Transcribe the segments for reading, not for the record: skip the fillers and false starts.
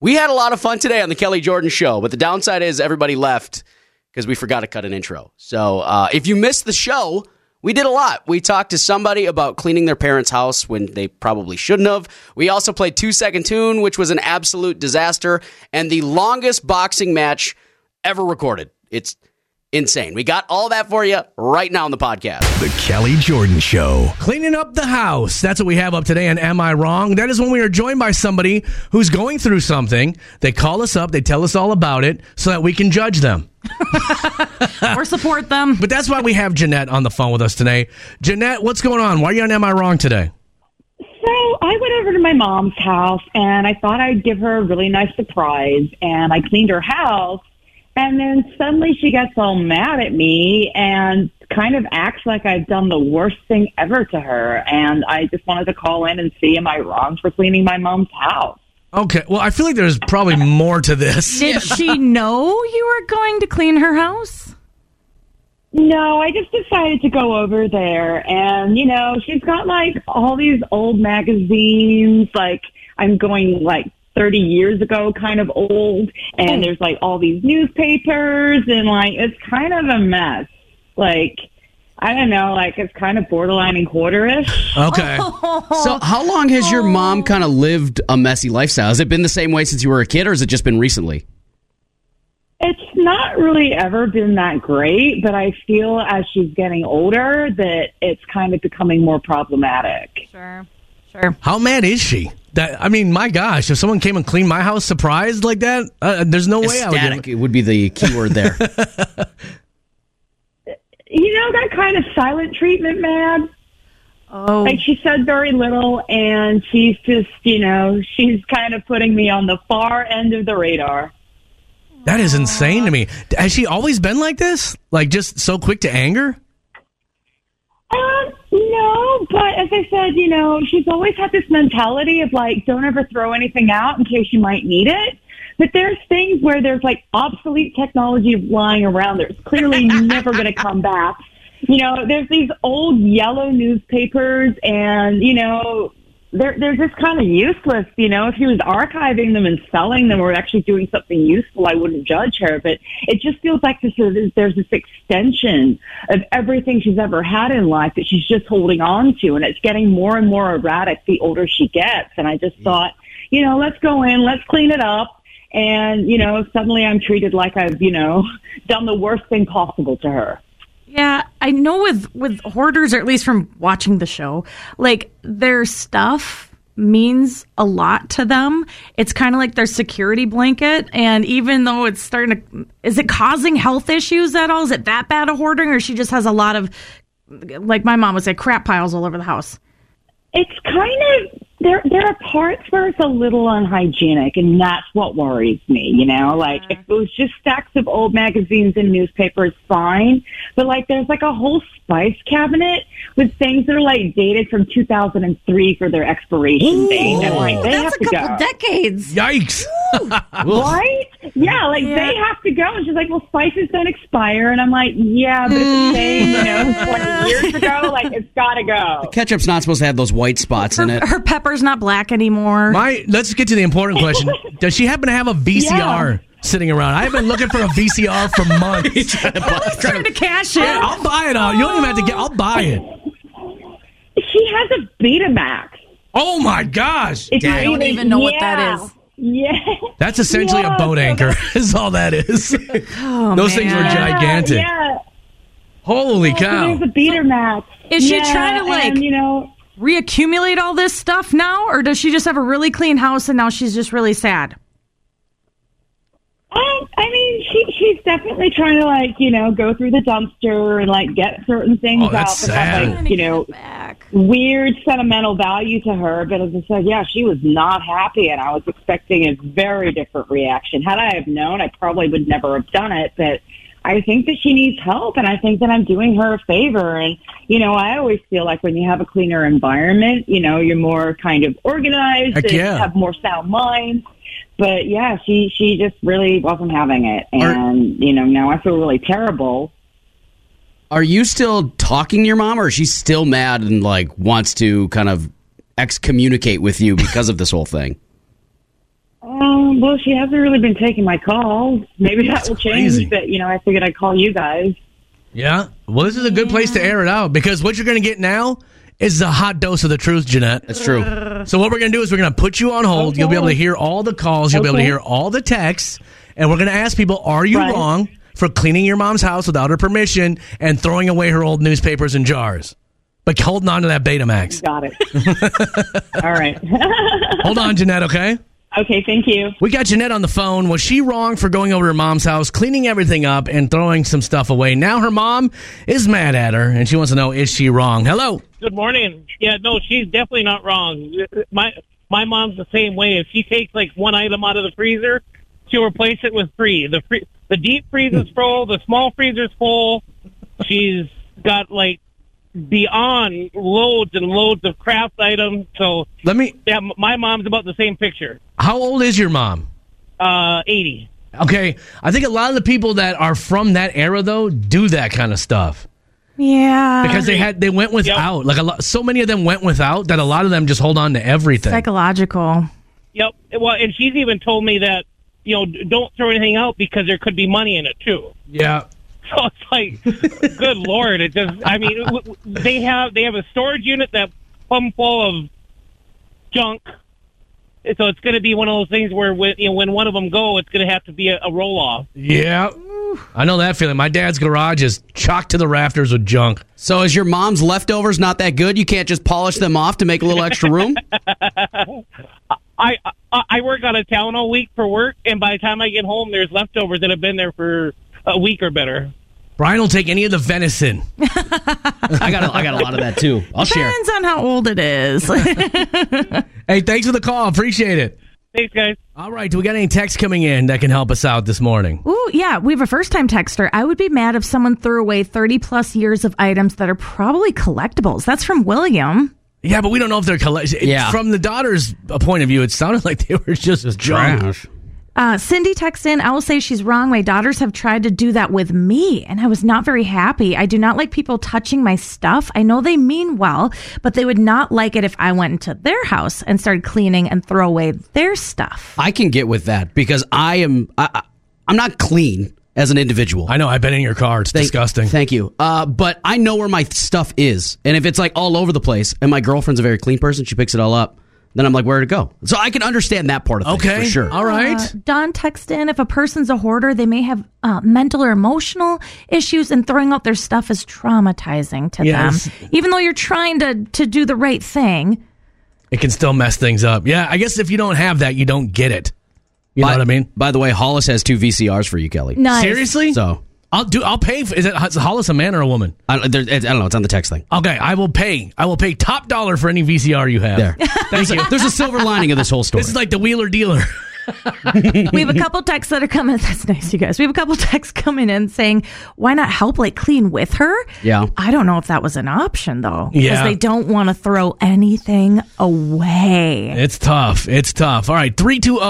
We had a lot of fun today on the Kelly Jordan Show, but the downside is everybody left because we forgot to cut an intro. So if you missed the show, we did a lot. We talked to somebody about cleaning their parents' house when they probably shouldn't have. We also played 2 Second Tune, which was an absolute disaster, and the longest boxing match ever recorded. It's insane. We got all that for you right now on the podcast. The Kelly Jordan Show. Cleaning up the house. That's what we have up today. And Am I Wrong? That is when we are joined by somebody who's going through something. They call us up. They tell us all about it so that we can judge them. Or support them. But that's why we have Jeanette on the phone with us today. Jeanette, what's going on? Why are you on Am I Wrong today? So I went over to my mom's house, and I thought I'd give her a really nice surprise, and I cleaned her house. And then suddenly she gets all mad at me and kind of acts like I've done the worst thing ever to her. And I just wanted to call in and see, am I wrong for cleaning my mom's house? Okay, well, I feel like there's probably more to this. Did she know you were going to clean her house? No, I just decided to go over there. And, you know, she's got, like, all these old magazines. Like, I'm going, like, 30 years ago kind of old, and there's like all these newspapers, and like it's kind of a mess. Like, I don't know, like it's kind of borderline and quarterish. Okay. So how long has your mom kind of lived a messy lifestyle? Has it been the same way since you were a kid, or has it just been recently? It's not really ever been that great, but I feel as she's getting older that it's kind of becoming more problematic. Sure. How mad is she? I mean, my gosh, if someone came and cleaned my house surprised like that, there's no way I would. Ecstatic, it would be the key word there. You know, that kind of silent treatment, mad? Oh. Like, she said very little, and she's just, you know, she's kind of putting me on the far end of the radar. That is insane to me. Has she always been like this? Like, just so quick to anger? No, but as I said, you know, she's always had this mentality of like, don't ever throw anything out in case you might need it. But there's things where there's like obsolete technology lying around that's clearly never going to come back. You know, there's these old yellow newspapers, and, you know, they're just kind of useless. You know, if she was archiving them and selling them or actually doing something useful, I wouldn't judge her. But it just feels like there's this extension of everything she's ever had in life that she's just holding on to. And it's getting more and more erratic the older she gets. And I just thought, you know, let's go in, let's clean it up. And, you know, suddenly I'm treated like I've, you know, done the worst thing possible to her. Yeah, I know with hoarders, or at least from watching the show, like their stuff means a lot to them. It's kind of like their security blanket. And even though it's starting to, is it causing health issues at all? Is it that bad of hoarding, or she just has a lot of, like my mom would say, crap piles all over the house? It's kind of, there are parts where it's a little unhygienic, and that's what worries me, you know? Like, if it was just stacks of old magazines and newspapers, fine. But, like, there's, like, a whole spice cabinet with things that are, like, dated from 2003 for their expiration date. And, like, they have That's to a couple go. decades. Yikes. Right? Yeah, like, they have to go. And she's like, well, spices don't expire. And I'm like, yeah, but it's saying, you know, 20 years ago, like, it's got to go. Ketchup's not supposed to have those white spots in it. Her pepper's not black anymore. Let's get to the important question. Does she happen to have a VCR sitting around? I've been looking for a VCR for months. trying to cash it. I'll buy it all. You don't even have to get. I'll buy it. She has a Betamax. Oh my gosh! I don't even know what that is. Yeah. That's essentially a boat anchor. Is all that is. Oh, Those things were gigantic. Yeah. Holy cow! There's a Betamax. Is she trying to, like, and, you know, reaccumulate all this stuff now, or does she just have a really clean house and now she's just really sad? I mean, she's definitely trying to, like, you know, go through the dumpster and, like, get certain things out that's that have, sad. like, you know, weird sentimental value to her. But as I said, yeah, she was not happy, and I was expecting a very different reaction. Had I have known, I probably would never have done it. But I think that she needs help, and I think that I'm doing her a favor. And, you know, I always feel like when you have a cleaner environment, you know, you're more kind of organized and have more sound minds. But, yeah, she just really wasn't having it. And, you know, now I feel really terrible. Are you still talking to your mom, or is she still mad and, like, wants to kind of excommunicate with you because of this whole thing? Well, she hasn't really been taking my calls. Maybe that will change, crazy. but, I figured I'd call you guys. Yeah. Well, this is a good place to air it out because what you're going to get now is a hot dose of the truth, Jeanette. That's true. So what we're going to do is we're going to put you on hold. Okay. You'll be able to hear all the calls. You'll be able to hear all the texts. And we're going to ask people, are you wrong for cleaning your mom's house without her permission and throwing away her old newspapers and jars? But holding on to that Betamax. Got it. All right. Hold on, Jeanette, okay? Okay, thank you. We got Jeanette on the phone. Was she wrong for going over to her mom's house, cleaning everything up, and throwing some stuff away? Now her mom is mad at her, and she wants to know, is she wrong? Hello. Good morning. Yeah, no, she's definitely not wrong. My mom's the same way. If she takes like one item out of the freezer, she'll replace it with three. The deep freezer's full. The small freezer's full. She's got like beyond loads and loads of craft items. So yeah, my mom's about the same picture. How old is your mom? 80. Okay, I think a lot of the people that are from that era though do that kind of stuff Yeah. because they went without. Like so many of them went without that a lot of them just hold on to everything. Psychological. Yep. Well, and she's even told me that don't throw anything out because there could be money in it too. Yeah. So it's like, good Lord! It just, I mean, they have a storage unit that's plumb full of junk. So it's going to be one of those things where when one of them go, it's going to have to be a roll off. Yeah. I know that feeling. My dad's garage is chocked to the rafters with junk. So is your mom's leftovers not that good? You can't just polish them off to make a little extra room? I work out of town all week for work, and by the time I get home, there's leftovers that have been there for a week or better. Brian will take any of the venison. I got a lot of that too. I'll share. Depends on how old it is. Hey, thanks for the call. Appreciate it. Thanks, guys. All right. Do we got any texts coming in that can help us out this morning? Ooh, yeah, we have a first-time texter. I would be mad if someone threw away 30-plus years of items that are probably collectibles. That's from William. Yeah, but we don't know if they're Yeah. From the daughter's point of view, it sounded like they were just junk. Trash. Cindy texts in, I will say she's wrong. My daughters have tried to do that with me, and I was not very happy. I do not like people touching my stuff. I know they mean well, but they would not like it if I went into their house and started cleaning and throw away their stuff. I can get with that because I'm not clean as an individual. I know. I've been in your car. It's disgusting. Thank you. But I know where my stuff is. And if it's like all over the place, and my girlfriend's a very clean person, she picks it all up, then I'm like, where'd it go? So I can understand that part of things, Okay. for sure. All right. Don texted in, if a person's a hoarder, they may have mental or emotional issues, and throwing out their stuff is traumatizing to Yes. them. Even though you're trying to do the right thing. It can still mess things up. Yeah, I guess if you don't have that, you don't get it. You know what I mean? By the way, Hollis has 2 VCRs for you, Kelly. Nice. Seriously? So I'll pay. Is Hollis a man or a woman? I don't know. It's on the text thing. Okay, I will pay. I will pay top dollar for any VCR you have. There. Thank you. There's a silver lining of this whole story. This is like the wheeler dealer. We have a couple texts that are coming. That's nice, you guys. We have a couple texts coming in saying, why not help clean with her? Yeah. I don't know if that was an option, though. Because Yeah. they don't want to throw anything away. It's tough. It's tough. All right,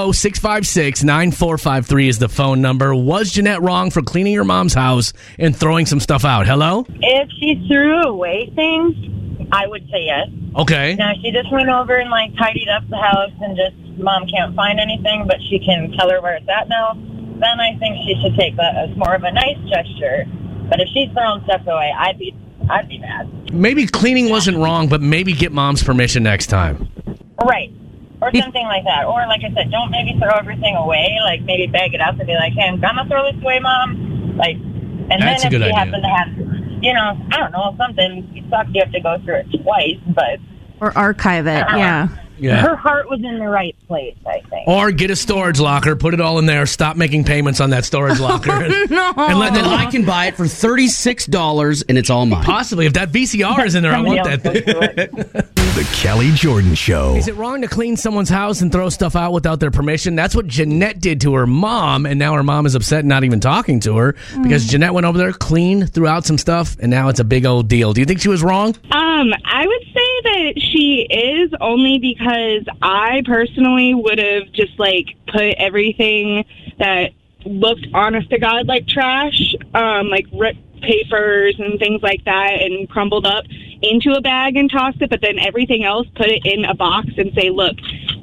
320-656-9453 is the phone number. Was Jeanette wrong for cleaning her mom's house and throwing some stuff out? Hello? If she threw away things, I would say yes. Okay. Now, she just went over and tidied up the house and just, Mom can't find anything, but she can tell her where it's at now, then I think she should take that as more of a nice gesture. But if she's throwing stuff away, I'd be mad. Maybe cleaning wasn't wrong, but maybe get mom's permission next time. Right. Or something like that. Or, like I said, don't maybe throw everything away. Maybe bag it up and be like, hey, I'm going to throw this away, Mom. And That's then a if good you idea. happen to have, I don't know, something, it sucks you have to go through it twice, but Or archive it, yeah. Yeah. her heart was in the right place, I think. Or get a storage locker, put it all in there, stop making payments on that storage locker. No. And let Then them, I can buy it for $36 and it's all mine. possibly, if that VCR is in there, I want Somebody that else thing. will do it. The Kelly Jordan Show. Is it wrong to clean someone's house and throw stuff out without their permission? That's what Jeanette did to her mom, and now her mom is upset and not even talking to her because Jeanette went over there, cleaned, threw out some stuff, and now it's a big old deal. Do you think she was wrong? I would say that she is, only because I personally would have just put everything that looked honest to God like trash, ripped papers and things like that, and crumbled up into a bag and tossed it, but then everything else put it in a box and say, look,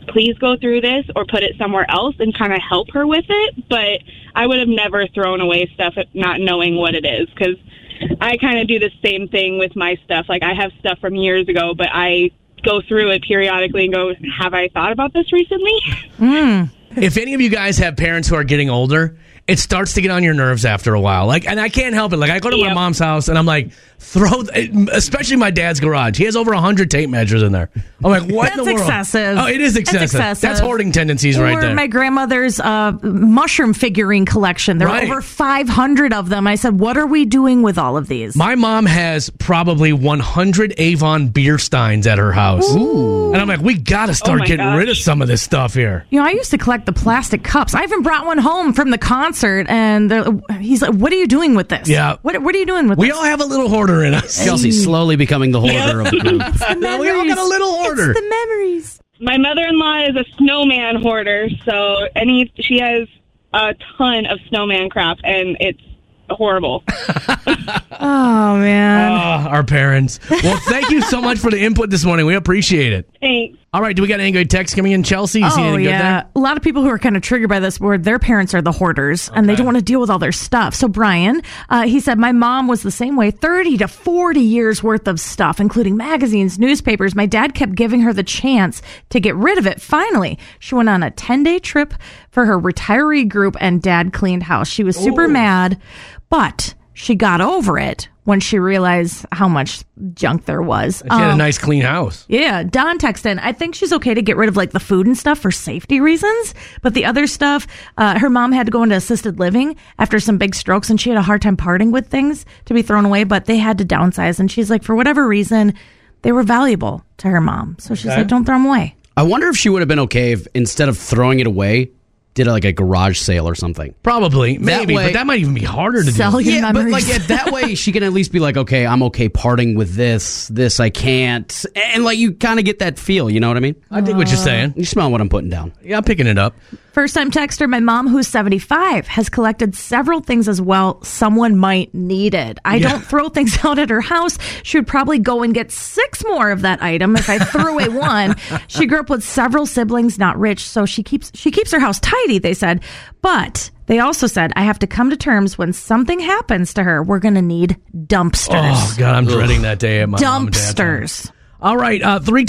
please go through this or put it somewhere else and kind of help her with it. But I would have never thrown away stuff not knowing what it is, because I kind of do the same thing with my stuff. Like, I have stuff from years ago, but I go through it periodically and go, have I thought about this recently? If any of you guys have parents who are getting older, it starts to get on your nerves after a while. Like, and I can't help it. Like, I go to my mom's house and I'm like, especially my dad's garage. He has over 100 tape measures in there. I'm like, what in the world? That's excessive. Oh, it is excessive. That's hoarding tendencies right there. Or my grandmother's mushroom figurine collection. There are over 500 of them. I said, what are we doing with all of these? My mom has probably 100 Avon beer steins at her house. Ooh. And I'm like, we got to start getting rid of some of this stuff here. You know, I used to collect the plastic cups. I even brought one home from the concert, and he's like, what are you doing with this? Yeah. What are you doing with this? We all have a little hoarder in us. Chelsea's slowly becoming the hoarder of the group. We all got a little hoarder. It's the memories. My mother-in-law is a snowman hoarder, so she has a ton of snowman crap, and it's horrible. Oh, man. Our parents. Well, thank you so much for the input this morning. We appreciate it. Thanks. All right, do we got any good texts coming in, Chelsea? You see anything good there? A lot of people who are kind of triggered by this word, their parents are the hoarders, and they don't want to deal with all their stuff. So Brian, he said, my mom was the same way, 30 to 40 years worth of stuff, including magazines, newspapers. My dad kept giving her the chance to get rid of it. Finally, she went on a 10-day trip for her retiree group, and Dad cleaned house. She was super mad, but she got over it when she realized how much junk there was. She had a nice clean house. Yeah. Don texted in, I think she's okay to get rid of like the food and stuff for safety reasons, but the other stuff, her mom had to go into assisted living after some big strokes, and she had a hard time parting with things to be thrown away, but they had to downsize, and she's like, for whatever reason, they were valuable to her mom. So she's like, don't throw them away. I wonder if she would have been okay if instead of throwing it away, did like a garage sale or something. Probably, maybe, but that might even be harder to sell do. your Yeah, memories. but like that way she can at least be like, okay, I'm okay parting with this I can't. And like you kind of get that feel, you know what I mean? I think what you're saying. You smell what I'm putting down. Yeah, I'm picking it up. First time texter, my mom, who's 75, has collected several things as well. Someone might need it. I don't throw things out at her house. She would probably go and get 6 more of that item if I threw away one. She grew up with several siblings, not rich, so she keeps her house tidy, they said. But they also said, I have to come to terms when something happens to her, we're going to need dumpsters. Oh, God, I'm dreading that day at my mom and dad's Dumpsters. house. All right,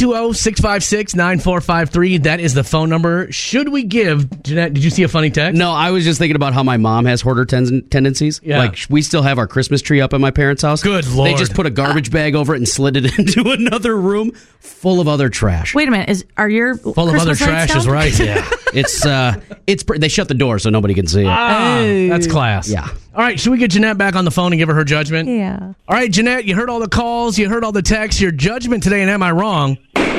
320-656-9453. That is the phone number. Should we give, Jeanette, did you see a funny text? No, I was just thinking about how my mom has hoarder tendencies. Yeah. Like, we still have our Christmas tree up at my parents' house. Good Lord. They just put a garbage bag over it and slid it into another room full of other trash. Wait a minute. Are your Full of other trash is right. Yeah. It's they shut the door so nobody can see it. That's class. Yeah. All right, should we get Jeanette back on the phone and give her her judgment? Yeah. All right, Jeanette, you heard all the calls, you heard all the texts. Your judgment today, and am I wrong?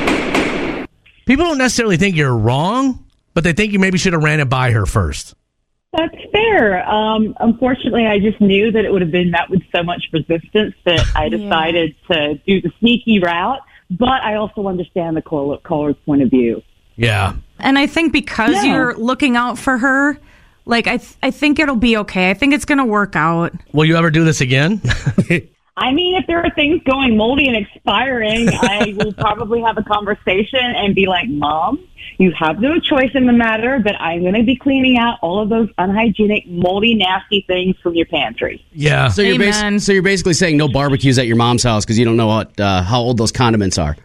People don't necessarily think you're wrong, but they think you maybe should have ran it by her first. That's fair. Unfortunately, I just knew that it would have been met with so much resistance that I decided to do the sneaky route. But I also understand the caller's point of view. Yeah. And I think because you're looking out for her, like, I think it'll be okay. I think it's going to work out. Will you ever do this again? I mean, if there are things going moldy and expiring, I will probably have a conversation and be like, Mom, you have no choice in the matter, but I'm going to be cleaning out all of those unhygienic, moldy, nasty things from your pantry. Yeah. So you're basically saying no barbecues at your mom's house because you don't know how old those condiments are.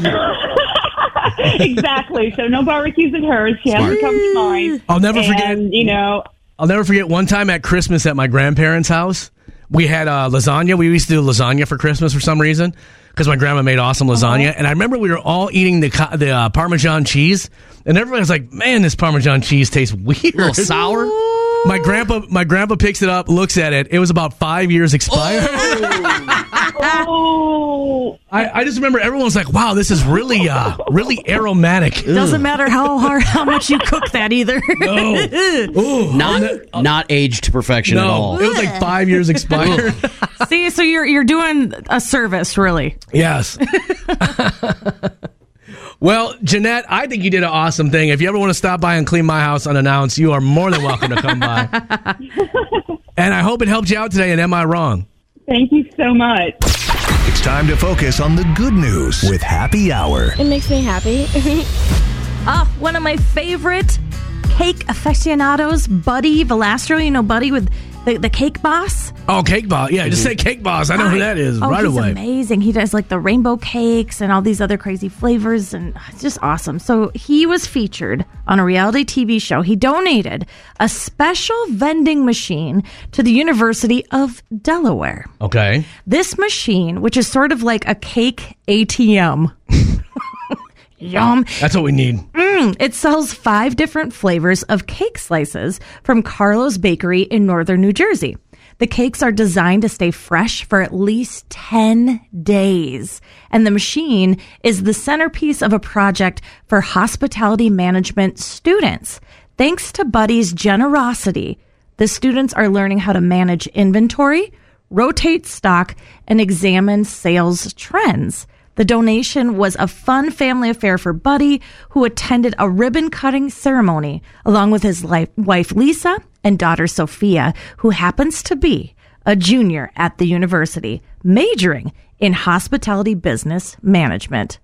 Exactly. So no barbecues at hers. She has to come to mine. I'll never forget. I'll never forget one time at Christmas at my grandparents' house. We had lasagna. We used to do lasagna for Christmas for some reason because my grandma made awesome lasagna. And I remember we were all eating the Parmesan cheese, and everybody was like, "Man, this Parmesan cheese tastes weird, A little sour." My grandpa picks it up, looks at it. It was about 5 years expired. I just remember everyone was like, "Wow, this is really aromatic." Doesn't matter how much you cook that either. No, Not aged to perfection at all. It was like 5 years expired. See, so you're doing a service, really. Yes. Well, Jeanette, I think you did an awesome thing. If you ever want to stop by and clean my house unannounced, you are more than welcome to come by. And I hope it helped you out today, and am I wrong? Thank you so much. It's time to focus on the good news with Happy Hour. It makes me happy. One of my favorite cake aficionados, Buddy Valastro. You know Buddy with the Cake Boss? Oh, Cake Boss. Yeah, just say Cake Boss. I know who that is right he's away. Amazing. He does like the rainbow cakes and all these other crazy flavors, and it's just awesome. So he was featured on a reality TV show. He donated a special vending machine to the University of Delaware. Okay. This machine, which is sort of like a cake ATM. Yum. That's what we need. It sells 5 different flavors of cake slices from Carlo's Bakery in northern New Jersey. The cakes are designed to stay fresh for at least 10 days. And the machine is the centerpiece of a project for hospitality management students. Thanks to Buddy's generosity, the students are learning how to manage inventory, rotate stock, and examine sales trends. The donation was a fun family affair for Buddy, who attended a ribbon-cutting ceremony along with his wife Lisa and daughter Sophia, who happens to be a junior at the university, majoring in hospitality business management.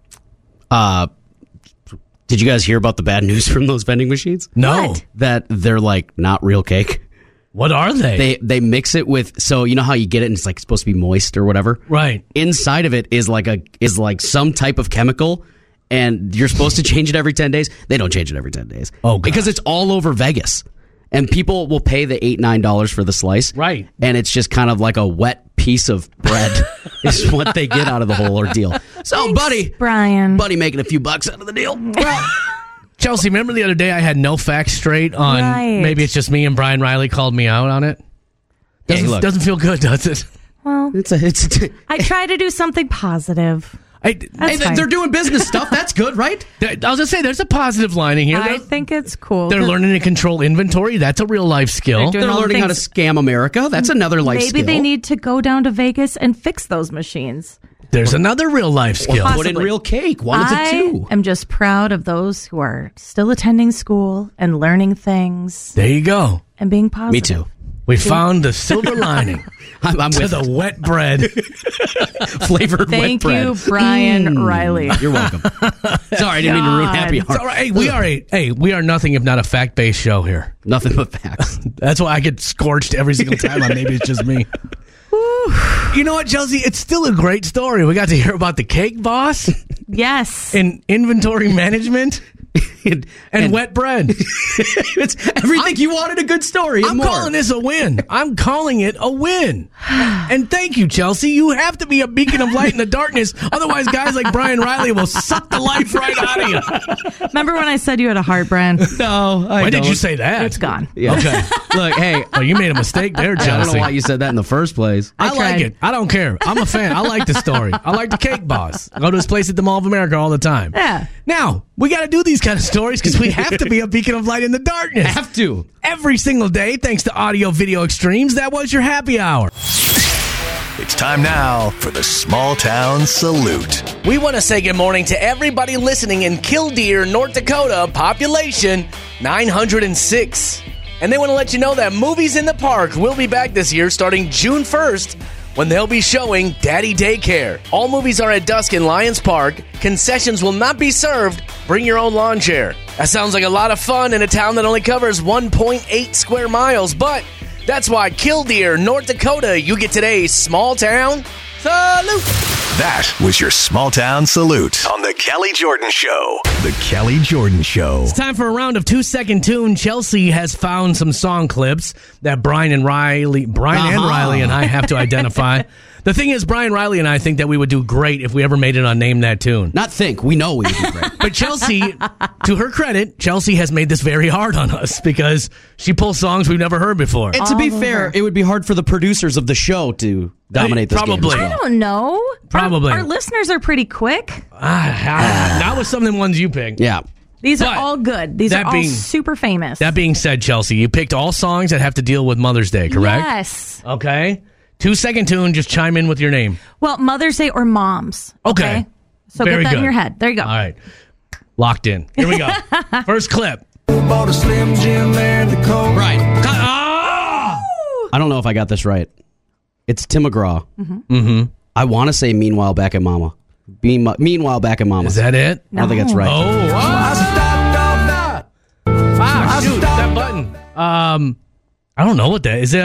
Did you guys hear about the bad news from those vending machines? No. What? That they're like not real cake. What are they? They mix it with, so you know how you get it and it's like supposed to be moist or whatever? Right. Inside of it is like some type of chemical, and you're supposed to change it every 10 days. They don't change it every 10 days. Oh, God. Because it's all over Vegas. And people will pay the $8-9 for the slice. Right. And it's just kind of like a wet piece of bread is what they get out of the whole ordeal. So, Thanks, Brian. Buddy making a few bucks out of the deal. Chelsea, remember the other day I had no facts straight on maybe it's just me and Brian Riley called me out on it? Doesn't feel good, does it? Well, I try to do something positive. They're doing business stuff. That's good, right? I was going to say, there's a positive line in here. I think it's cool. They're learning to control inventory. That's a real life skill. They're learning how to scam America. That's another life skill. Maybe they need to go down to Vegas and fix those machines. There's another real life skill. Put in real cake. One of the two. I am just proud of those who are still attending school and learning things. There you go. And being positive. Me too. We found the silver lining I'm to with the wet bread. flavored Thank wet bread. you, Brian Riley. You're welcome. Sorry, I didn't mean to ruin happy It's hour. all right. We are nothing if not a fact-based show here. Nothing but facts. That's why I get scorched every single time on Maybe It's Just Me. You know what, Chelsea? It's still a great story. We got to hear about the Cake Boss Yes. and inventory management and wet bread. It's everything you wanted a good story. And I'm more. calling this a win. I'm calling it a win. And thank you, Chelsea. You have to be a beacon of light in the darkness. Otherwise, guys like Brian Riley will suck the life right out of you. Remember when I said you had a heart, Brian? No, Why did you say that? It's gone. Yeah. Okay. Look, hey, Oh, you made a mistake there, I don't Chelsea. know why you said that in the first place. I like tried. it. I don't care. I'm a fan. I like the story. I like the Cake Boss. I go to his place at the Mall of America all the time. Yeah. Now, we got to do these kind of stories because we have to be a beacon of light in the darkness. Have to. Every single day, thanks to Audio Video Extremes. That was your happy hour. It's time now for the Small Town Salute. We want to say good morning to everybody listening in Killdeer, North Dakota, population 906. And they want to let you know that Movies in the Park will be back this year starting June 1st when they'll be showing Daddy Daycare. All movies are at dusk in Lions Park. Concessions will not be served. Bring your own lawn chair. That sounds like a lot of fun in a town that only covers 1.8 square miles, but that's why Killdeer, North Dakota, you get today's Small Town Salute. That was your Small Town Salute on The Kelly Jordan Show. The Kelly Jordan Show. It's time for a round of 2-second tune. Chelsea has found some song clips that Brian and Riley and I have to identify. The thing is, Brian Riley and I think that we would do great if we ever made it on Name That Tune. Not think. We know we would do great. But Chelsea, to her credit, Chelsea has made this very hard on us because she pulls songs we've never heard before. And to be fair, it would be hard for the producers of the show to dominate this Probably. game as I well. don't know. Probably. Our listeners are pretty quick. Not with some of the ones you picked. Yeah. These But are all good. These that are all being- super famous. That being said, Chelsea, you picked all songs that have to deal with Mother's Day, correct? Yes. Okay. 2-second tune, just chime in with your name. Well, Mother's Day or Moms. Okay. So Very get that good. in your head. There you go. All right. Locked in. Here we go. First clip. Bought a Slim Jim and the Coke. Right. Ah! I don't know if I got this right. It's Tim McGraw. Mm-hmm. I want to say Meanwhile Back at Mama. Meanwhile Back at Mama. Is that it? I don't think that's right. Oh, wow. Oh, shoot, that button. I don't know what that is.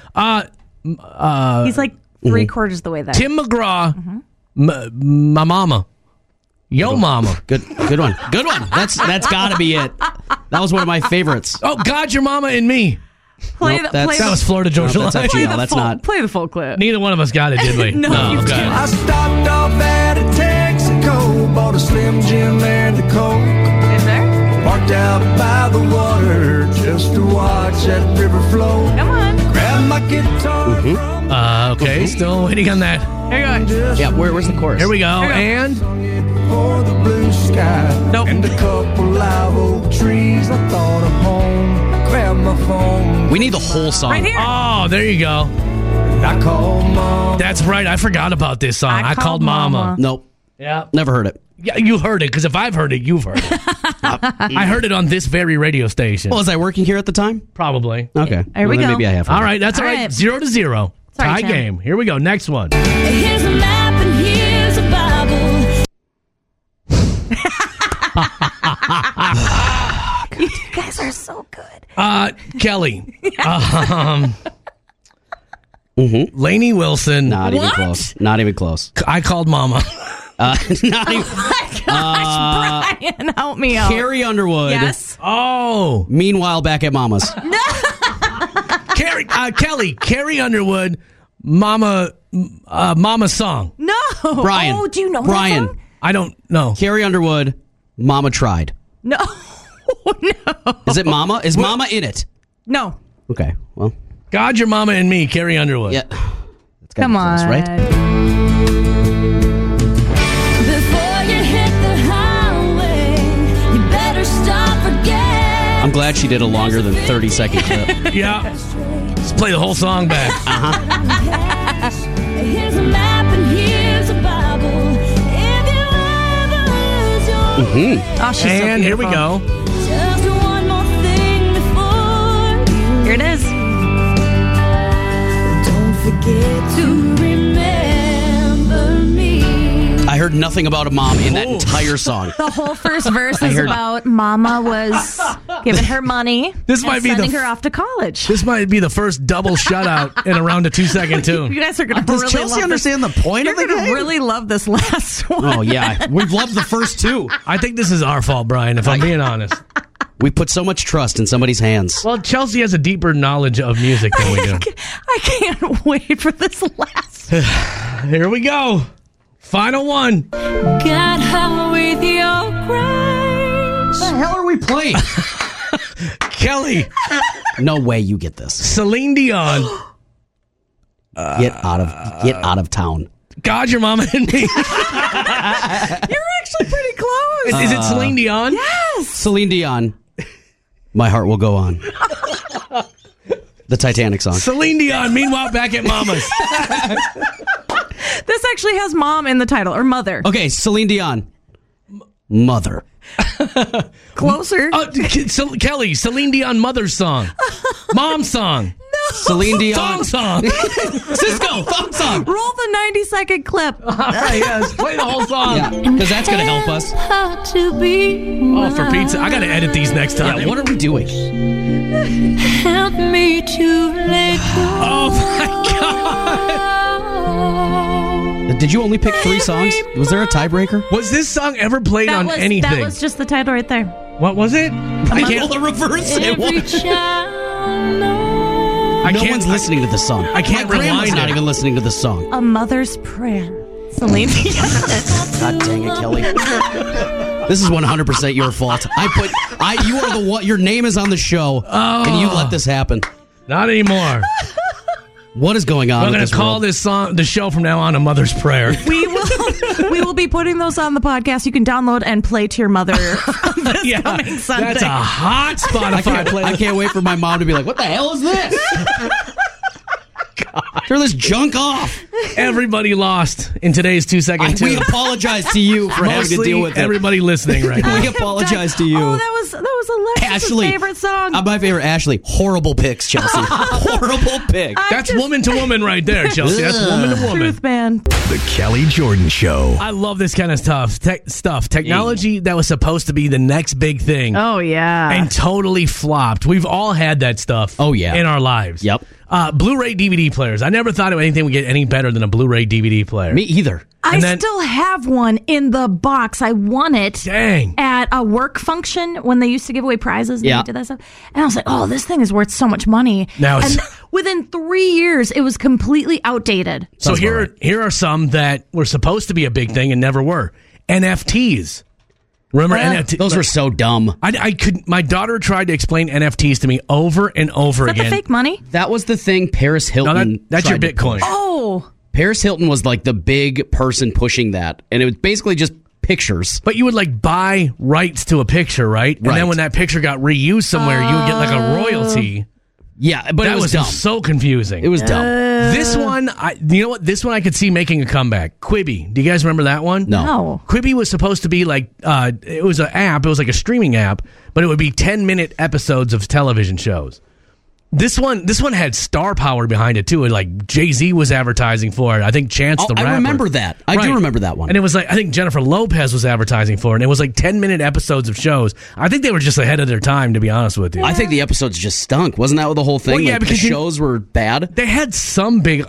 He's like 3/4 of the way there. Tim McGraw, my mama. Yo mama. Good one. Good one. That's got to be it. That was one of my favorites. Oh, God, your mama and me. That was Florida Georgia Line. That's FGL. That's not. Play the full clip. Neither one of us got it, did we? No, you okay. didn't. I stopped off at a Texaco, bought a Slim Jim and the Coke. In there? Parked out by the water just to watch that river flow. Come on. Grabbed my guitar from Okay, still waiting on that. Here you go. Yeah, where's the chorus? Here we go. Here we go. And for the blue sky. Nope. And a couple live oak trees. I thought of home. Grabbed my phone. We need the whole song. Right here. oh, there you go. I called Mom. That's right. I forgot about this song. I called Mama. Nope. Yeah. Never heard it. Yeah, you heard it, because if I've heard it, you've heard it. I heard it on this very radio station. Well, was I working here at the time? Probably. Okay. Here we then go. Maybe I have. heard All it. right, that's all All right. right. 0-0. Sorry, Tie Tim. game. Here we go. Next one. Here's a map and here's a Bible. You guys are so good. Kelly. Lainey Wilson. Not even What? close. Not even close. I called Mama. Not even. Gosh, Brian, help me out. Carrie Underwood. Yes. Oh. Meanwhile, back at Mama's. Carrie Underwood, Mama's song. No. Brian. Oh, do you know Brian. that song? I don't know. Carrie Underwood. Mama tried. No. No. Is it Mama? Is Mama in it? No. Okay. Well. God, your Mama and me, Carrie Underwood. Yeah. That's gotta Come be close, on. right? Before you hit the highway, you better stop again. I'm glad she did a longer than 30-second clip. Yeah. Let's play the whole song back. Here's a map and here's a Bible. If you ever lose your way, Oh, she's so And here we beautiful. go. just one more thing before you Here it is. don't forget to remember me. I heard nothing about a mom in that entire song. The whole first verse is heard- about Mama was giving her money This and might be the sending f- her off to college. This might be the first double shutout in around a 2-second tune. You guys are going to Does really Chelsea love understand this. the point You're of the going to game? really love this last one. Oh, yeah. We've loved the first two. I think this is our fault, Brian, if I'm being honest. We put so much trust in somebody's hands. Well, Chelsea has a deeper knowledge of music than we do. I can't wait for this last. Here we go. Final one. Got her with your grace. What the hell are we playing? Kelly, No way you get this. Celine Dion. Get out of town. God, your Mama and me. You're actually pretty close. Is it Celine Dion? Yes. Celine Dion. My heart will go on. The Titanic song. Celine Dion, meanwhile, back at Mama's. This actually has mom in the title, or mother. Okay, Celine Dion. Mother. Closer. Kelly, Celine Dion mother's song. Mom's song. Celine Dion. Song. Cisco, thumb song. Roll the 90-second clip. All right, yes. Play the whole song. Yeah, because that's going to help us. How to be Oh, for pizza. I got to edit these next time. Yeah, what are we doing? help me to let go. Oh, my God. Did you only pick 3 songs? Was there a tiebreaker? Was this song ever played on anything? That was just the title right there. What was it? I can't. the reverse. It Every was. child knows. I No can't. one's listening to this song. I can't My grandma's rewind not it. even listening to this song. A Mother's Prayer. Celine Dion. God dang it, Kelly. This is 100% your fault. You are the one. Your name is on the show, and you let this happen. Not anymore. What is going on? We're with going this to call world? this song, the show from now on, A Mother's Prayer. We will be putting those on the podcast. You can download and play to your mother this coming Sunday. That's a hot Spotify playlist. I can't wait for my mom to be like, "What the hell is this? Turn this junk off." Everybody lost in today's 2-second tune. We apologize to you for having to Mostly deal with it. everybody listening right now. We apologize to you. Oh, that was was Alexis' favorite song. My favorite, Ashley. Horrible picks, Chelsea. Horrible pick. That's woman to woman right there, Chelsea. That's woman to woman. Truth, man. The Kelly Jordan Show. I love this kind of stuff. Technology that was supposed to be the next big thing. Oh, yeah. And totally flopped. We've all had that stuff. Oh, yeah. In our lives. Yep. Blu-ray DVD players. I never thought anything would get any better than a Blu-ray DVD player. Me either. I still have one in the box. I won it at a work function when they used to give away prizes and they did that stuff. And I was like, oh, this thing is worth so much money. And within 3 years, it was completely outdated. So here are some that were supposed to be a big thing and never were. NFTs. Remember NFTs? Those were so dumb. My daughter tried to explain NFTs to me over and over again. Is that the fake money? That was the thing Paris Hilton. No, that's your Bitcoin. Oh. Paris Hilton was like the big person pushing that, and it was basically just pictures. But you would like buy rights to a picture, right? And then when that picture got reused somewhere, you would get like a royalty. Yeah, but that it was dumb. So confusing. It was dumb. This one, you know what? This one I could see making a comeback. Quibi. Do you guys remember that one? No. Quibi was supposed to be like, it was an app. It was like a streaming app, but it would be 10-minute episodes of television shows. This one had star power behind it too. Like Jay-Z was advertising for it. I think Chance the Rapper. I remember that. I do remember that one. And it was like, I think Jennifer Lopez was advertising for it. And it was like 10-minute episodes of shows. I think they were just ahead of their time, to be honest with you. I think the episodes just stunk. Wasn't that the whole thing? Well, yeah, like because the shows were bad. They had some big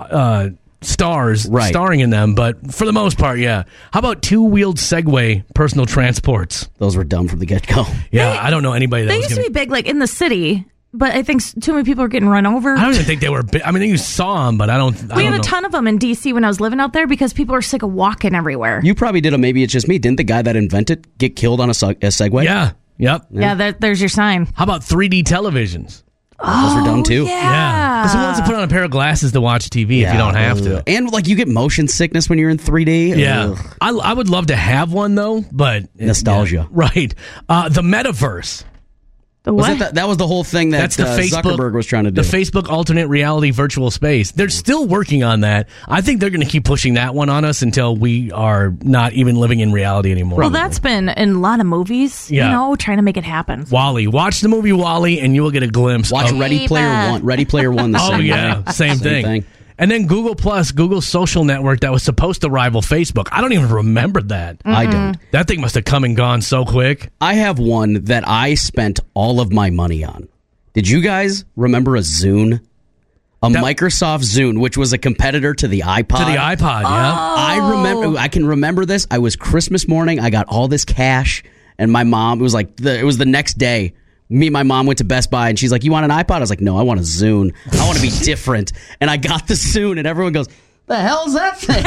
stars starring in them, but for the most part, yeah. How about two-wheeled Segway personal transports? Those were dumb from the get-go. Yeah, I don't know anybody that They was used to be big, like in the city. But I think too many people are getting run over. I don't even think they were big. I mean, you saw them, but I don't We had a ton of them in D.C. when I was living out there because people are sick of walking everywhere. You probably did a Maybe It's Just Me. Didn't the guy that invented get killed on a Segway? Yeah. Yep. Yeah, there's your sign. How about 3D televisions? Those were dumb too. Yeah. It's the ones that put on a pair of glasses to watch TV if you don't have to. And like you get motion sickness when you're in 3D. Yeah. I would love to have one though, but nostalgia. Yeah. Right. The metaverse. The what? That was the whole thing that Zuckerberg was trying to do. The Facebook alternate reality virtual space. They're still working on that. I think they're going to keep pushing that one on us until we are not even living in reality anymore. Well, that's been in a lot of movies, trying to make it happen. WALL-E. Watch the movie WALL-E and you will get a glimpse. Watch Ready Player One. Ready Player One. The same way. Same thing. And then Google Plus, Google's social network that was supposed to rival Facebook. I don't even remember that. I don't. That thing must have come and gone so quick. I have one that I spent all of my money on. Did you guys remember a Zune? Microsoft Zune, which was a competitor to the iPod. To the iPod, yeah. I can remember this. I was Christmas morning. I got all this cash, and my mom, it was the next day. Me and my mom went to Best Buy, and she's like, "You want an iPod?" I was like, "No, I want a Zune. I want to be different." And I got the Zune, and everyone goes, "The hell's that thing?"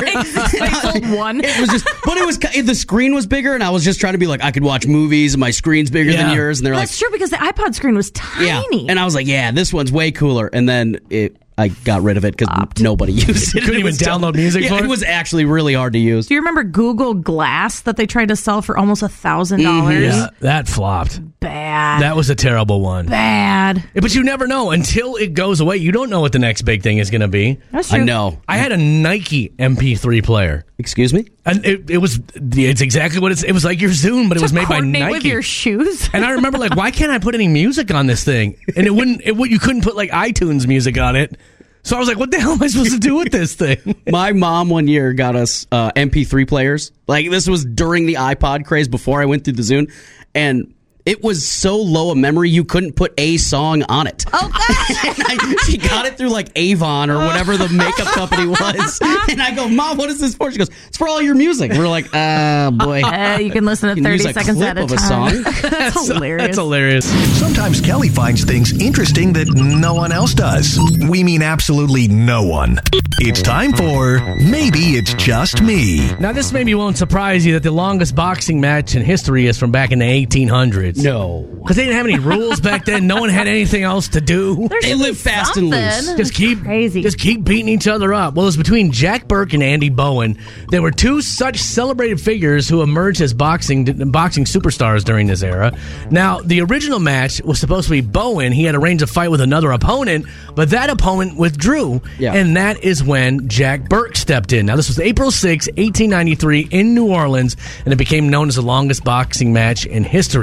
One. It was just, but the screen was bigger, and I was just trying to be like, I could watch movies, and my screen's bigger than yours. And they're That's true because the iPod screen was tiny. Yeah. And I was like, "Yeah, this one's way cooler." And then I got rid of it because nobody used it. You couldn't even download music for it? It was actually really hard to use. Do you remember Google Glass that they tried to sell for almost $1,000? Yeah, that flopped. Bad. That was a terrible one. Bad. But you never know. Until it goes away, you don't know what the next big thing is going to be. That's true. I know. I had a Nike MP3 player. Excuse me? And it's exactly what it was like your Zune, but it was made by Nike. With your shoes. And I remember like, why can't I put any music on this thing? And you couldn't put like iTunes music on it. So I was like, what the hell am I supposed to do with this thing? My mom one year got us MP3 players. Like this was during the iPod craze before I went through the Zune. And it was so low a memory you couldn't put a song on it. Oh, gosh. She got it through like Avon or whatever the makeup company was. And I go, "Mom, what is this for?" She goes, "It's for all your music." We're like, boy. You can listen to 30 seconds at a time. Of a song. That's hilarious. That's hilarious. Sometimes Kelly finds things interesting that no one else does. We mean absolutely no one. It's time for Maybe It's Just Me. Now, this maybe won't surprise you that the longest boxing match in history is from back in the 1800s. No. Because they didn't have any rules back then. No one had anything else to do. They live fast and loose. Just keep beating each other up. Well, it was between Jack Burke and Andy Bowen. There were two such celebrated figures who emerged as boxing superstars during this era. Now, the original match was supposed to be Bowen. He had arranged a fight with another opponent, but that opponent withdrew. Yeah. And that is when Jack Burke stepped in. Now, this was April 6, 1893 in New Orleans, and it became known as the longest boxing match in history.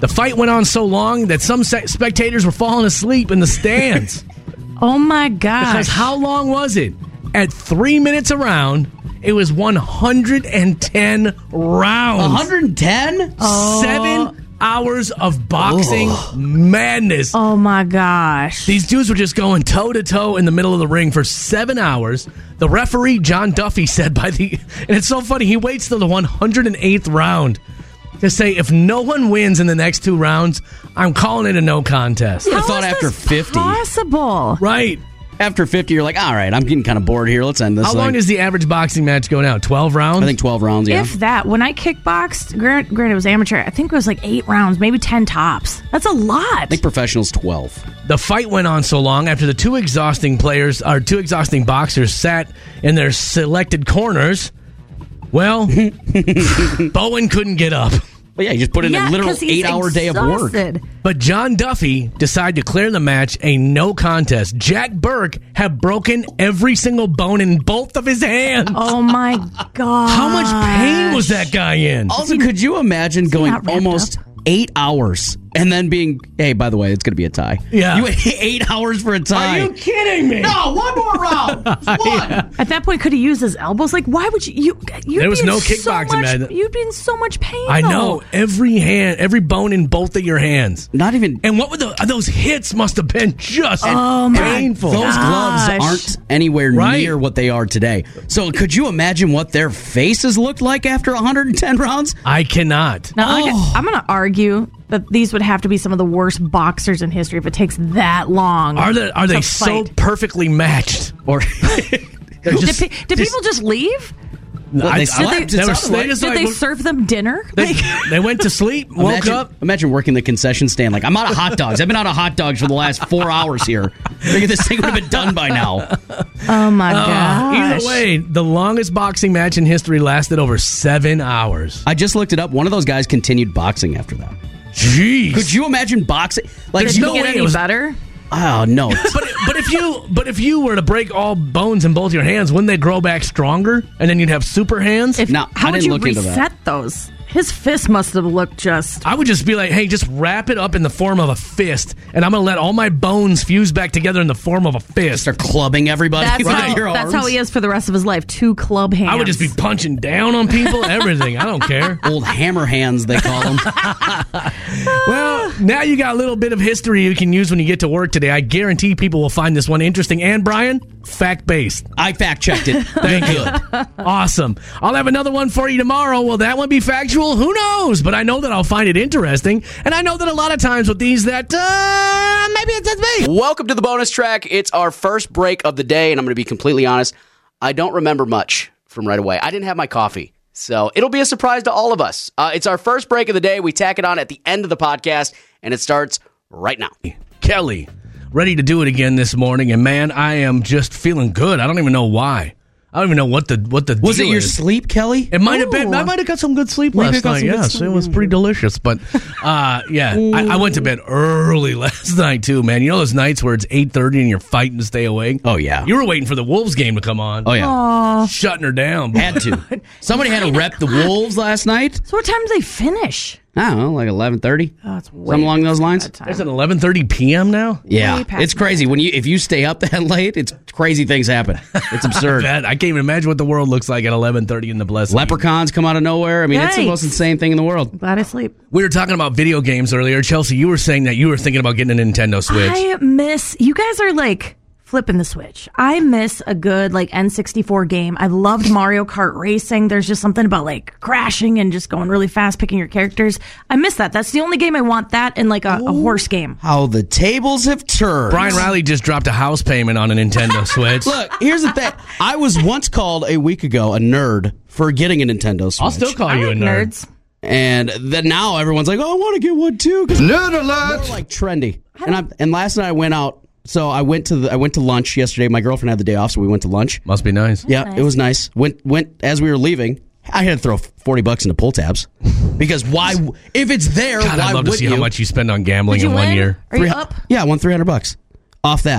The fight went on so long that some spectators were falling asleep in the stands. Oh my gosh. Because how long was it? At 3 minutes a round, it was 110 rounds. 110? 7 hours of boxing madness. Oh my gosh. These dudes were just going toe to toe in the middle of the ring for 7 hours. The referee, John Duffy, said and it's so funny, he waits till the 108th round to say, if no one wins in the next 2 rounds, I'm calling it a no contest. I thought after 50. Possible. Right. After 50, you're like, all right, I'm getting kind of bored here. Let's end this How thing. long does the average boxing match go now? 12 rounds? I think 12 rounds, yeah. If that. When I kickboxed, granted it was amateur, I think it was like 8 rounds, maybe 10 tops. That's a lot. I think professionals 12. The fight went on so long after the two exhausting boxers sat in their selected corners. Well, Bowen couldn't get up. But yeah, he just put in a literal 8-hour day of work. But John Duffy decided to clear the match a no contest. Jack Burke had broken every single bone in both of his hands. Oh my God. How much pain was that guy in? Also, could you imagine going almost 8 hours and then being, hey, by the way, it's going to be a tie. Yeah. You wait 8 hours for a tie. Are you kidding me? No, one more round. One. Yeah. At that point, could he use his elbows? Like, why would you? There was no kickboxing, man. You'd be in so much pain. I though. know. Every bone in both of your hands. Not even. And what were those hits must have been just painful. Those gloves aren't anywhere Right. near what they are today. So could you imagine what their faces looked like after 110 rounds? I cannot. Now, I'm going to argue that these would have to be some of the worst boxers in history if it takes that long. Are they to so fight. perfectly matched? Or Did people just leave? they slept. Did they serve them dinner? They went to sleep, woke up. Imagine working the concession stand. Like, I'm out of hot dogs. I've been out of hot dogs for the last 4 hours here. Maybe this thing would have been done by now. Oh my gosh. Either way, the longest boxing match in history lasted over 7 hours. I just looked it up. One of those guys continued boxing after that. Jeez. Could you imagine boxing? Like, There's you no Get way any it was better? Oh no! But if you were to break all bones in both your hands, wouldn't they grow back stronger? And then you'd have super hands? No, How I would didn't you look into reset that. those? His fist must have looked just. I would just be like, hey, just wrap it up in the form of a fist, and I'm going to let all my bones fuse back together in the form of a fist. Start clubbing everybody That's, with your that's arms. how he is for the rest of his life. 2 club hands. I would just be punching down on people, everything. I don't care. Old hammer hands, they call them. Well, now you got a little bit of history you can use when you get to work today. I guarantee people will find this one interesting. And, Brian, fact-based. I fact-checked it. Thank you. Awesome. I'll have another one for you tomorrow. Will that one be factual? Who knows? But I know that I'll find it interesting. And I know that a lot of times with these that maybe it's just me. Welcome to the bonus track. It's our first break of the day, and I'm going to be completely honest. I don't remember much from right away. I didn't have my coffee, so it'll be a surprise to all of us. It's our first break of the day. We tack it on at the end of the podcast, and it starts right now. Kelly, ready to do it again this morning. And, man, I am just feeling good. I don't even know why. I don't even know what the Was deal it your is. sleep, Kelly? It might have been. I might have got some good sleep Maybe I last got night. some good Yes, sleep. it was pretty delicious. But yeah, I went to bed early last night too, man. You know those nights where it's 8:30 and you're fighting to stay awake? Oh, yeah. You were waiting for the Wolves game to come on. Oh, yeah. Shutting her down. Had to. Somebody had to rep the Wolves last night. So what time do they finish? I don't know, like 11:30. Oh, it's way Something along those lines. It's at 11:30 p.m. now. Yeah, Way past it's crazy. If you stay up that late, it's crazy things happen. It's absurd. I can't even imagine what the world looks like at 11:30 in the blessed. Leprechauns come out of nowhere. I mean, it's the Yikes. most insane thing in the world. Glad I sleep. We were talking about video games earlier. Chelsea, you were saying that you were thinking about getting a Nintendo Switch. I miss. You guys are like flipping the switch. I miss a good like N64 game. I loved Mario Kart Racing. There's just something about like crashing and just going really fast, picking your characters. I miss that. That's the only game I want. That and like a horse game. How the tables have turned. Brian Riley just dropped a house payment on a Nintendo Switch. Look, here's the thing. I was once called a week ago a nerd for getting a Nintendo Switch. I'll still call you a nerd. Nerds. And then now everyone's like, "Oh, I want to get one too." Nerd alert! More like trendy. And last night I went out. So I went to lunch yesterday. My girlfriend had the day off, so we went to lunch. Must be nice. Yeah, nice. it was nice. Went as we were leaving. I had to throw $40 into pull tabs because why? If it's there, God, why I'd love to would see you? how much you spend on gambling Did you in win? 1 year. Are you up? Yeah, I won $300 off that.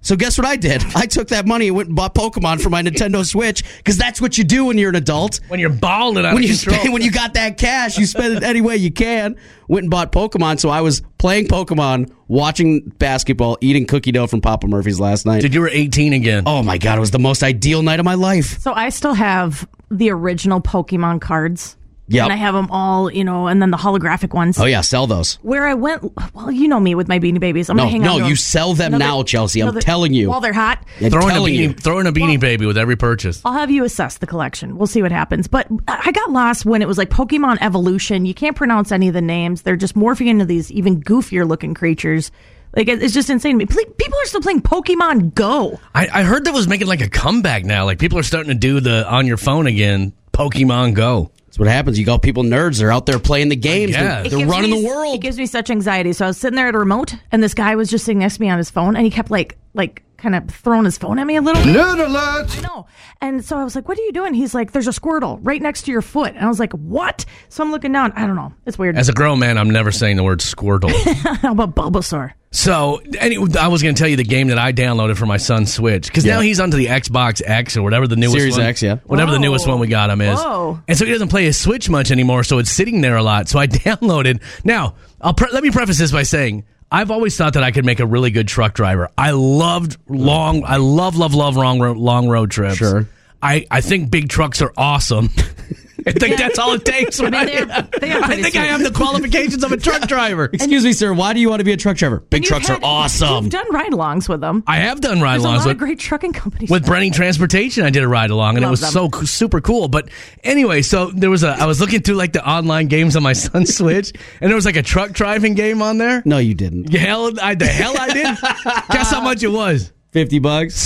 So guess what I did? I took that money and went and bought Pokemon for my Nintendo Switch because that's what you do when you're an adult. When you're balling out of control. When you got that cash, you spend it any way you can. Went and bought Pokemon, so I was playing Pokemon, watching basketball, eating cookie dough from Papa Murphy's last night. Dude, you were 18 again. Oh my God, it was the most ideal night of my life. So I still have the original Pokemon cards. Yep. And I have them all, and then the holographic ones. Oh yeah, sell those. Where I went, well, you know me with my Beanie Babies. I'm going to hang on to them. You sell them now, Chelsea. I'm telling you. While they're hot. Throw in a Beanie Baby with every purchase. I'll have you assess the collection. We'll see what happens. But I got lost when it was like Pokemon Evolution. You can't pronounce any of the names. They're just morphing into these even goofier looking creatures. Like, it's just insane to me. People are still playing Pokemon Go. I heard that was making like a comeback now. Like, people are starting to do the on your phone again, Pokemon Go. That's what happens. You got people nerds. They're out there playing the games. They're running the world. It gives me such anxiety. So I was sitting there at a remote, and this guy was just sitting next to me on his phone, and he kept like kind of throwing his phone at me a little bit. Nerd alert! I know. And so I was like, what are you doing? He's like, there's a Squirtle right next to your foot. And I was like, what? So I'm looking down. I don't know. It's weird. As a grown man, I'm never saying the word Squirtle. How about Bulbasaur? So, I was going to tell you the game that I downloaded for my son's Switch. Because now he's onto the Xbox X or whatever the newest Series one. X, yeah. Whatever the newest one we got him is. Whoa. And so he doesn't play his Switch much anymore, so it's sitting there a lot. So I downloaded. Now, let me preface this by saying, I've always thought that I could make a really good truck driver. I love long road trips. Sure. I think big trucks are awesome. I think that's all it takes. I think I have the qualifications of a truck driver. Excuse me, sir. Why do you want to be a truck driver? Big trucks are awesome. You've done ride-alongs with them. I have done ride-alongs There's a lot with of great trucking companies. With Brenning Transportation, I did a ride-along, and it was super cool. But anyway, so I was looking through like the online games on my son's Switch, and there was like a truck driving game on there. No, you didn't. The hell I did. Guess how much it was? $50.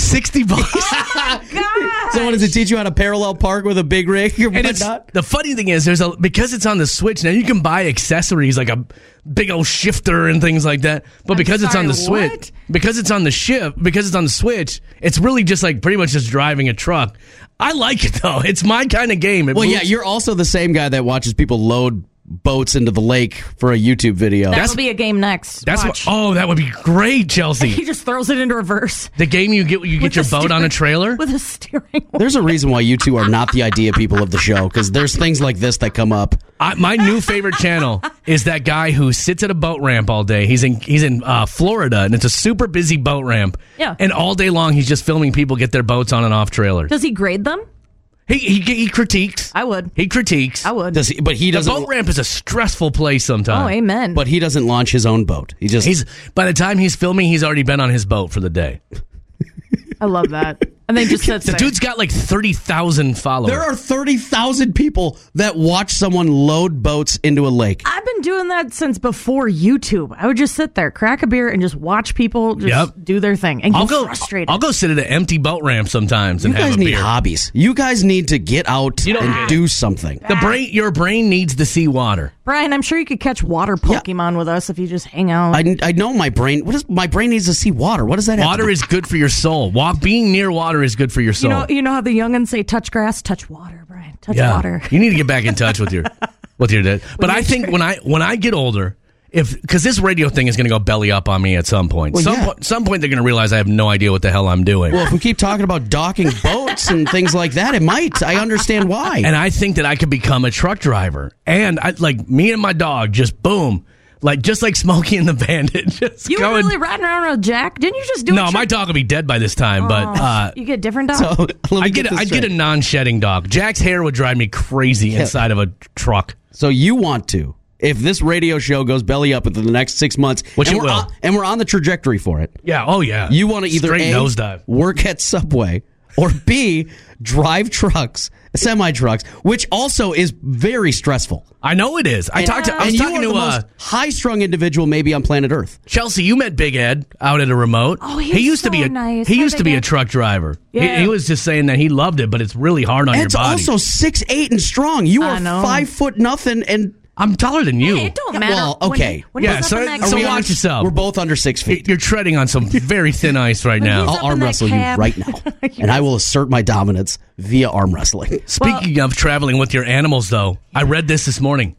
$60. So what does it teach you how to parallel park with a big rig or whatnot? The funny thing is, because it's on the Switch now, you can buy accessories like a big old shifter and things like that. But because it's on the Switch, because it's on the Switch, it's really just like pretty much just driving a truck. I like it though. It's my kind of game. Yeah, you're also the same guy that watches people load boats into the lake for a YouTube video. That'll be a game next. That would be great, Chelsea. He just throws it into reverse. The game you get your boat on a trailer with a steering wheel. There's a reason why you two are not the idea people of the show, because there's things like this that come up. My new favorite channel is that guy who sits at a boat ramp all day. He's in Florida, and it's a super busy boat ramp. Yeah. And all day long, he's just filming people get their boats on and off trailers. Does he grade them? He critiques. I would. He critiques. I would. But he doesn't. The boat ramp is a stressful place sometimes. Oh, amen. But he doesn't launch his own boat. By the time he's filming, he's already been on his boat for the day. I love that. And then just sits The there. dude's got like 30,000 followers. There are 30,000 people that watch someone load boats into a lake. I've been doing that since before YouTube. I would just sit there, crack a beer, and just watch people do their thing and get frustrated. I'll go sit at an empty boat ramp sometimes and have a beer. You guys need hobbies. You guys need to get out and do something. Your brain needs to see water. Brian, I'm sure you could catch water Pokemon with us if you just hang out. I know my brain. My brain needs to see water. What does that have Water to do? is good for your soul. Being near water is good for your soul. You know how the youngins say, touch grass, touch water, Brian. Touch water. You need to get back in touch with your dad. But I think when I get older, because this radio thing is going to go belly up on me at some point. Some point they're going to realize I have no idea what the hell I'm doing. Well, if we keep talking about docking boats and things like that, it might. I understand why. And I think that I could become a truck driver. And me and my dog, just boom. Just like Smokey and the Bandit. You were really riding around with Jack? Didn't you just do it? No, my dog will be dead by this time. But you get a different dog? I'd get a non-shedding dog. Jack's hair would drive me crazy inside of a truck. So you want to, if this radio show goes belly up within the next 6 months, which it will, and we're on the trajectory for it. Yeah, oh yeah. You want to either straight nosedive, work at Subway, or B, drive trucks, semi-trucks, which also is very stressful. I know it is. I was talking to the most high-strung individual maybe on planet Earth. Chelsea, you met Big Ed out at a remote. Oh, he used to be nice. He used to be a truck driver. Yeah. He was just saying that he loved it, but it's really hard on your body. It's also 6'8" and strong. You are 5 foot nothing, and I'm taller than you. Hey, it don't matter. Well, okay. So watch yourself. We're both under 6 feet. You're treading on some very thin ice right now. I'll arm wrestle you right now, and I will assert my dominance via arm wrestling. Speaking of traveling with your animals, though, I read this morning.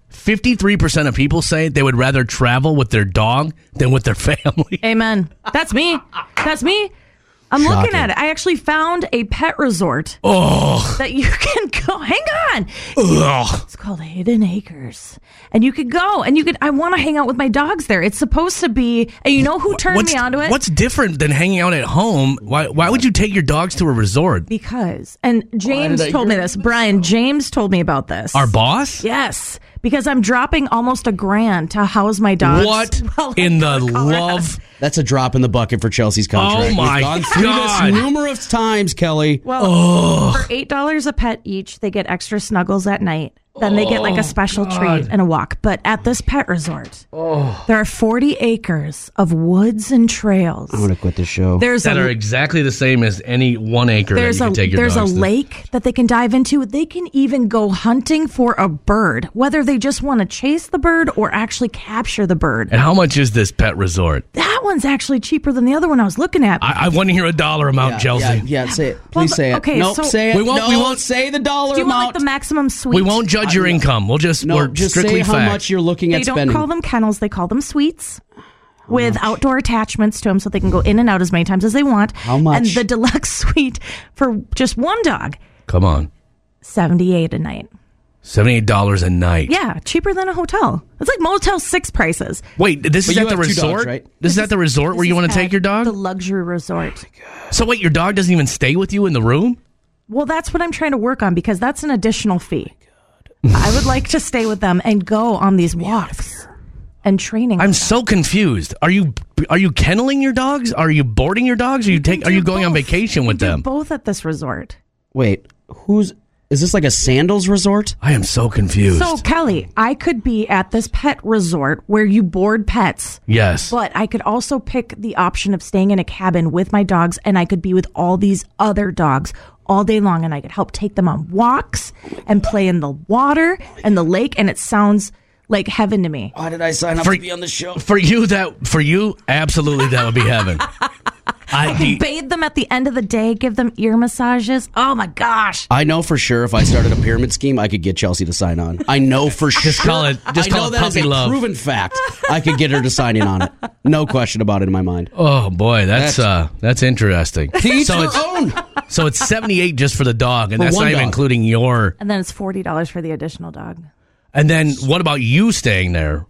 53% of people say they would rather travel with their dog than with their family. Amen. That's me. I'm looking Shocking. at it. I actually found a pet resort that you can go. Hang on. It's called Hidden Acres. And you could go and I want to hang out with my dogs there. It's supposed to be, and you know who turned me onto it? What's different than hanging out at home? Why would you take your dogs to a resort? Because, and James told me this. Brian, James told me about this. Our boss? Yes. Because I'm dropping almost $1,000 to house my dogs. What while in I the go to Colorado. love? That's a drop in the bucket for Chelsea's contract. Oh, my We've gone through God. this numerous times, Kelly. Well, for $8 a pet each, they get extra snuggles at night. Then they get like a special treat and a walk. But at this pet resort, there are 40 acres of woods and trails. I'm going to quit this show. There's That are exactly the same as any 1 acre that you can take your there's dogs a to. lake that they can dive into. They can even go hunting for a bird, whether they just want to chase the bird or actually capture the bird. And how much is this pet resort? That one's actually cheaper than the other one I was looking at. I want to hear a dollar amount, Chelsea. Yeah, say it. Please say it. okay, Nope, so- say it. We won't say the dollar Do you want amount. like the maximum suite? We won't judge your income. We're just strictly say how fact. much you're looking They at don't spending. call them kennels; they call them suites. With outdoor attachments to them, so they can go in and out as many times as they want. How much? And the deluxe suite for just one dog, Come on. $78 a night. $78 a night. Yeah, cheaper than a hotel. It's like Motel 6 prices. Wait, this But is you at the have 2 dogs, resort? right? This is at the resort where you want to take your dog? The luxury resort. So wait, your dog doesn't even stay with you in the room? Well, that's what I'm trying to work on because that's an additional fee. I would like to stay with them and go on these walks and training. I'm with them. so confused. Are you kenneling your dogs? Are you boarding your dogs? Are you going on both. vacation with We do them? both at this resort. Wait, is this like a sandals resort? I am so confused. So, Kelly, I could be at this pet resort where you board pets. Yes. But I could also pick the option of staying in a cabin with my dogs, and I could be with all these other dogs all day long, and I could help take them on walks and play in the water and the lake, and it sounds like heaven to me. Why did I sign up to be on the show? For you, absolutely that would be heaven. I can bathe them at the end of the day, give them ear massages. Oh my gosh. I know for sure if I started a pyramid scheme, I could get Chelsea to sign on. I know for sure. Just call it I know that is puppy a love. proven fact. I could get her to sign in on it. No question about it in my mind. Oh boy, that's interesting. To each so her it's own. so it's $78 just for the dog, and For that's one not even dog. including your. And then it's $40 for the additional dog. And then what about you staying there?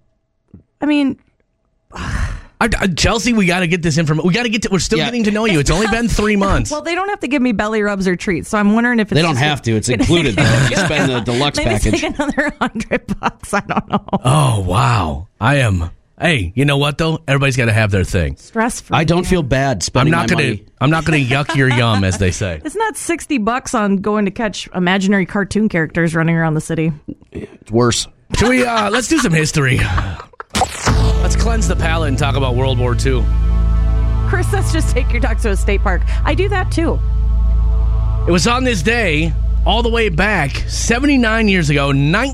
Chelsea, we got to get this information. We got to get to. We're still getting to know you. It's only been 3 months. Well, they don't have to give me belly rubs or treats, so I'm wondering if it's They don't just have to. It's included though. If you spend the deluxe maybe package. take another $100. I don't know. Oh wow, I am. Hey, you know what though? Everybody's got to have their thing. Stress free. I don't feel bad I'm spending not my gonna. money. I'm not gonna yuck your yum, as they say. It's not $60 on going to catch imaginary cartoon characters running around the city. It's worse. Should we? Let's do some history. Let's cleanse the palate and talk about World War II. Chris says just take your dogs to a state park. I do that too. It was on this day, all the way back 79 years ago,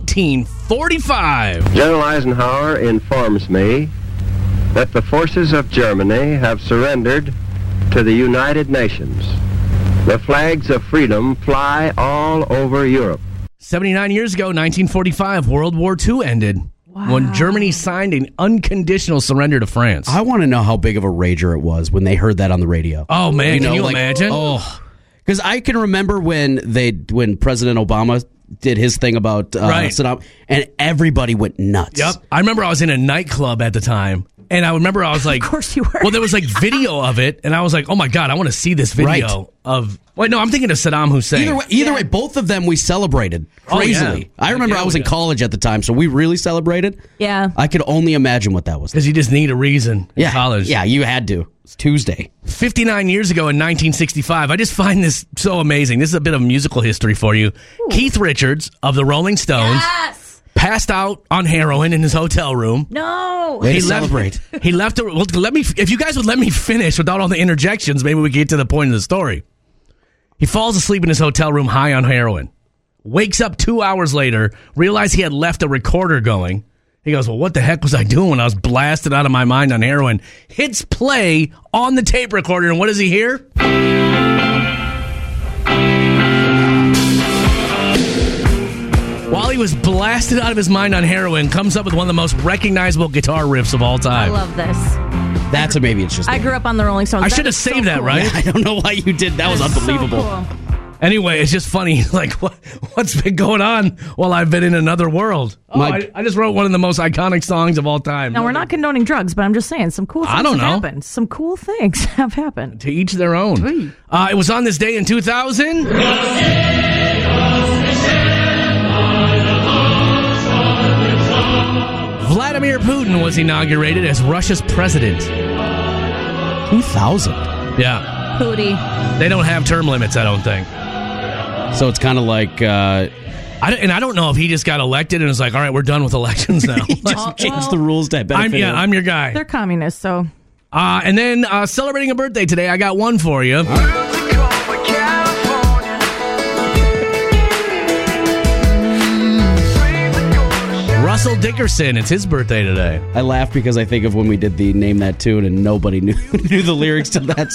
1945. General Eisenhower informs me that the forces of Germany have surrendered to the United Nations. The flags of freedom fly all over Europe. 79 years ago, 1945, World War II ended. When Germany signed an unconditional surrender to France. I want to know how big of a rager it was when they heard that on the radio. Oh man, can you like, imagine? Oh, because I can remember when President Obama did his thing about Saddam, and everybody went nuts. Yep. I remember I was in a nightclub at the time, and I remember I was like, Of course you were. well, there was like video of it, and I was like, oh my God, I want to see this video Right. of. Wait, no, I'm thinking of Saddam Hussein. Either way, both of them we celebrated Oh, yeah. crazily. I remember Yeah, I was we in did. college at the time, so we really celebrated. Yeah. I could only imagine what that was. Because you just need a reason in college. Yeah, you had to. It's Tuesday. 59 years ago in 1965. I just find this so amazing. This is a bit of musical history for you. Keith Richards of the Rolling Stones passed out on heroin in his hotel room. No. Way to celebrate. He left. Well, if you guys would let me finish without all the interjections, maybe we could get to the point of the story. He falls asleep in his hotel room high on heroin. Wakes up 2 hours later, realized he had left a recorder going. He goes, well, what the heck was I doing when I was blasted out of my mind on heroin? Hits play on the tape recorder, and what does he hear? While he was blasted out of his mind on heroin, comes up with one of the most recognizable guitar riffs of all I time. love this. That's a maybe it's just. I grew up on the Rolling Stones. I That should have is so saved that, cool. right? I don't know why you did. That was That is so unbelievable. cool. Anyway, it's just funny, like, what's been going on while I've been in another world? Oh, I just wrote one of the most iconic songs of all time. Now, we're not condoning drugs, but I'm just saying some cool things I don't know. have happened. Some cool things have happened. To each their own. It was on this day in 2000. Vladimir Putin was inaugurated as Russia's president. 2000. Yeah. Pootie. They don't have term limits, I don't think. So it's kind of like. I don't know if he just got elected and was like, all right, we're done with elections now. Just change the rules to benefit him. I'm your guy. They're communists, so. And then celebrating a birthday today, I got one for you. Russell Dickerson, it's his birthday today. I laugh because I think of when we did the Name That Tune and nobody knew the lyrics to that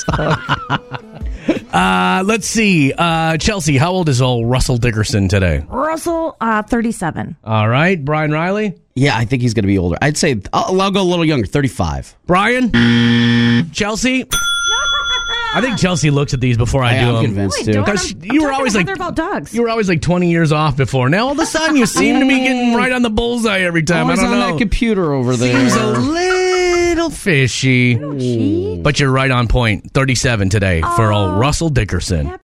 song. Let's see. Chelsea, how old is old Russell Dickerson today? Russell, 37. All right. Brian Riley? Yeah, I think he's going to be older. I'd say I'll go a little younger, 35. Brian? Chelsea? I think Chelsea looks at these before I do I'm them. convinced Wait, too. Because you were always like about dogs. you were always like 20 years off before. Now all of a sudden you seem to be getting right on the bullseye every time. Always I don't on know. that computer over there. Seems a little fishy. But you're right on point. 37 today for old Russell Dickerson.